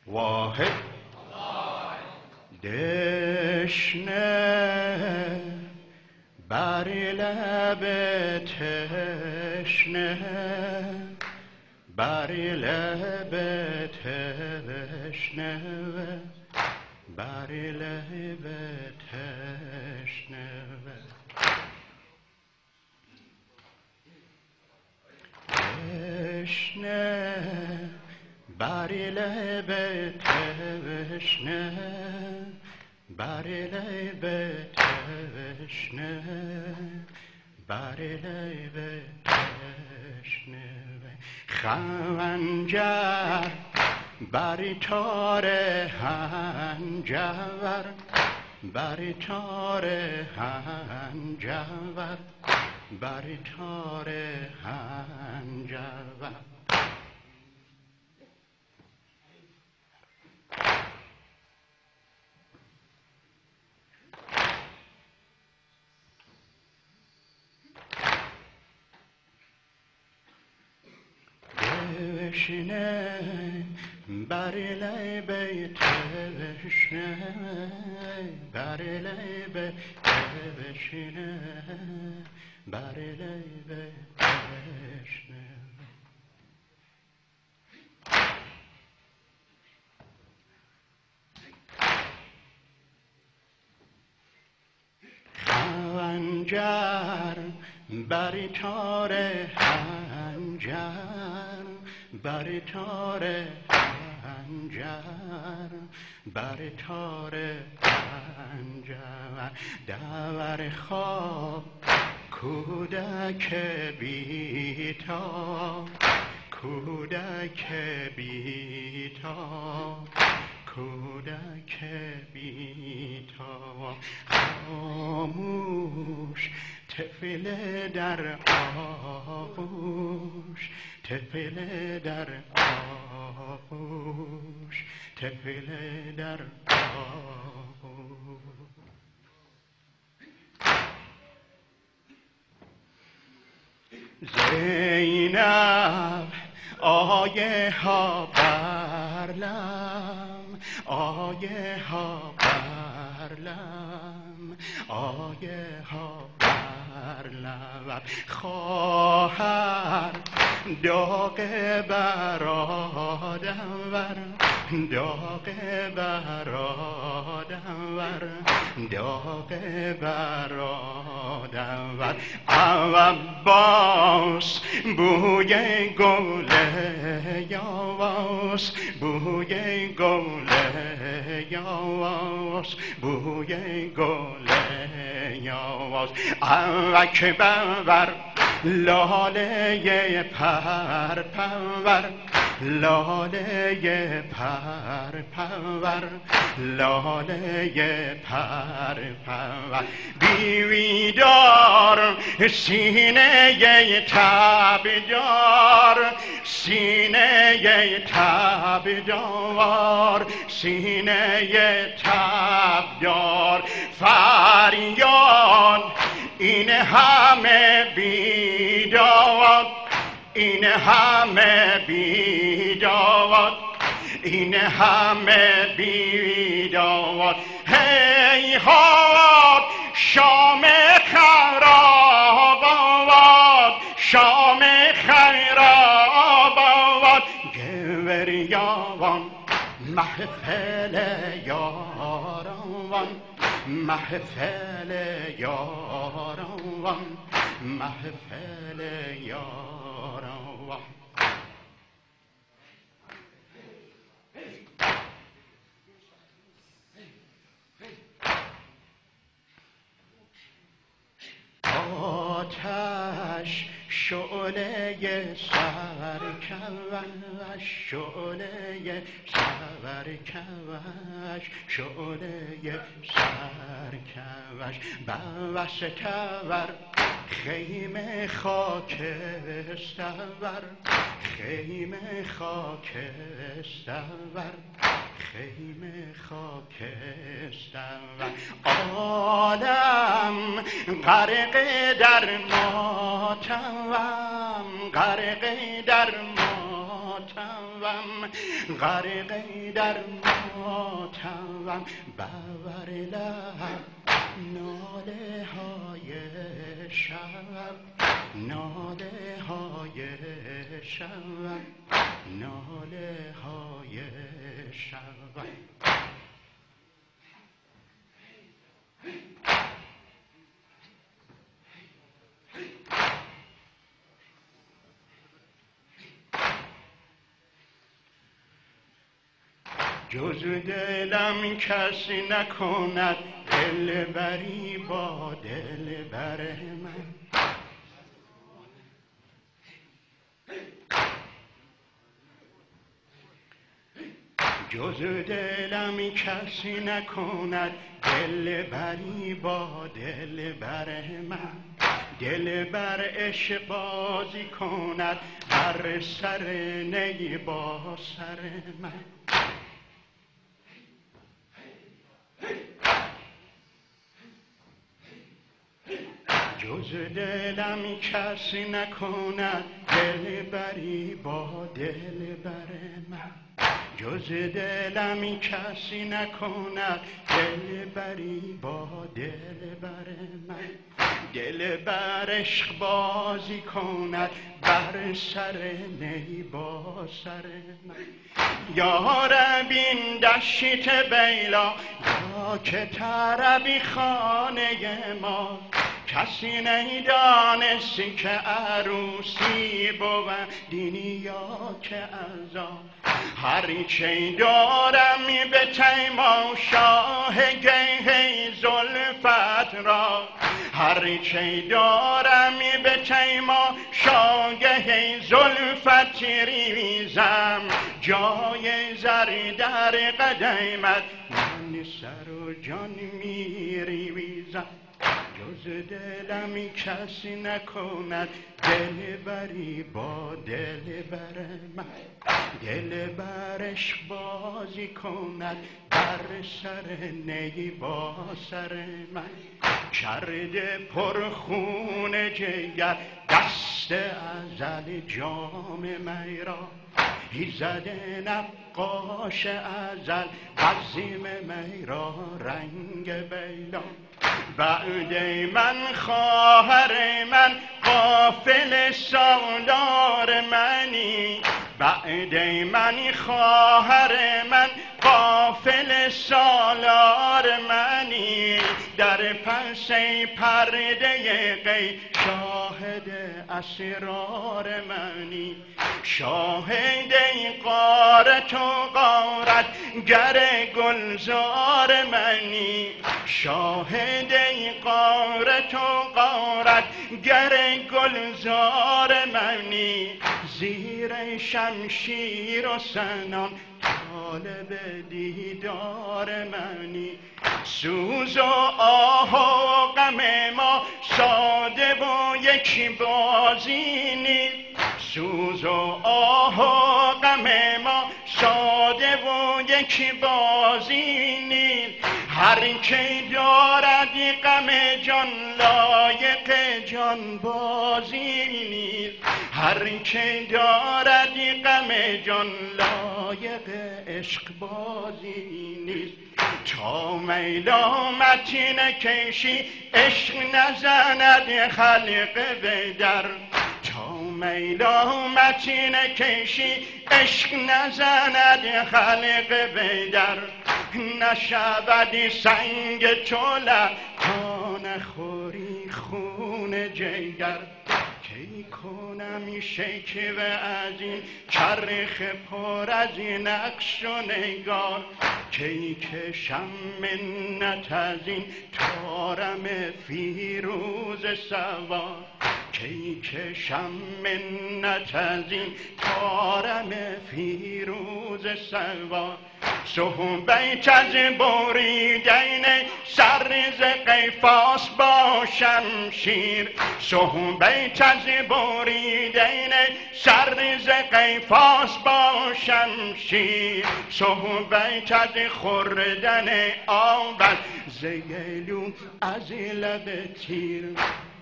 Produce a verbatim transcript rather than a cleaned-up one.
واحد دشنه بر لب تشنه بر لب تشنه بر لب تشنه تشنه بر لب تشنه بر لب تشنه بر لب تشنه خنجر بر تار هنجر بر تار هنجر بر تار هنجر تشنه بر لب تشنه بر لب تشنه بر لب تشنه خنجر بر تار هنجر بر تار هنجر بر تار هنجر در خواب کودک بی‌تاب کودک بی‌تاب کودک بی‌تاب خاموش طفل در آغوش طفل در آغوش طفل در آغوش زینب آیه ها برلم آیه ها برلم آیه ها برلم خواهر داغ برادم ور داغ برادم ور داغ برادم ور عباس بوی گل یاواس بوی گل یاواس بوی گل یاواس اکبر لاله پر پرور لاله پر پرور لاله پر پرور بیویدار سینه تبدار سینه تبدار سینه تبدار فریاد این همه بیداد این همه بیداد این همه بیداد هیهات شام خراب آباد شام خراب آباد گوریاوان محفل یاران محفل یاران محفل یاران آتش شعله سرکوش شعله سرکوش شعله سرکوش بوستور خیمه خاکستر خیمه خاکستر خیمه خاکستر عالم غرق در ماتم غرق در ماتم غرقه در ماتمم بر لب ناله های شب ناله های شب ناله های شب جز دلم کسی نکند دلبری با دلبر من جز دلم کسی نکند دلبری با دلبر من دلبر عشق بازی کند بر سر نی با سر من جز دلم کسی نکند دلبری با دلبر من جز دلم کسی نکند دلبری با دلبر من دلبر عشق بازی کند بر سر نی با سر من یا رب این دشت بیلا یا که طربی خانه ما کسی نیدانستی که عروسی بود دینی یا که ازا هرچه دارم به تماشاه گه زلفت را هرچه دارم به تماشاه گه زلفت ریزم جای زر در قدمت من سر و جان می ریزم جز دلم کسی نکند دلبری با دلبر من دلبر عشق بازی کند بر سر نی با سر من کرده پرخون جگر دست ازل جام می را ایزد نقاش ازل عظیم می را رنگ بیلا بعد من خواهر من غافل سالار منی بعد من خواهر من غافل سالار منی در پس پرده غیب شاهد اسرار منی شاهد غارت و غارت گر گلزار منی شاهد غارت و غارت گر گلزار منی زیر شمشیر و سنان طالب دیدار منی سوز و آه و غم ما ساده و یک بازی نیست سوز و آه و غم ما ساده و یک بازی نیست هر که دارد غم جان لایق جان بازی نیست هر که دارد غم جان لایق عشق بازی نیست تا میلا متین کشی عشق نزند خلق به در تا میلا متین کشی عشق نزند خلق به در نشود سنگ چوله تا نخوری خون جگر کی کنم شکوه از این چرخ پر از این نقش و نگار کی کشم منت از این طارم فیروز سوار کی کشم منت از این طارم فیروز سوار صحبت از بریدن سر ز قیفاس با شمشیر صحبت از بریدن سر ز قیفاس با شمشیر صحبت از خوردن آب ز گلو از لب تیر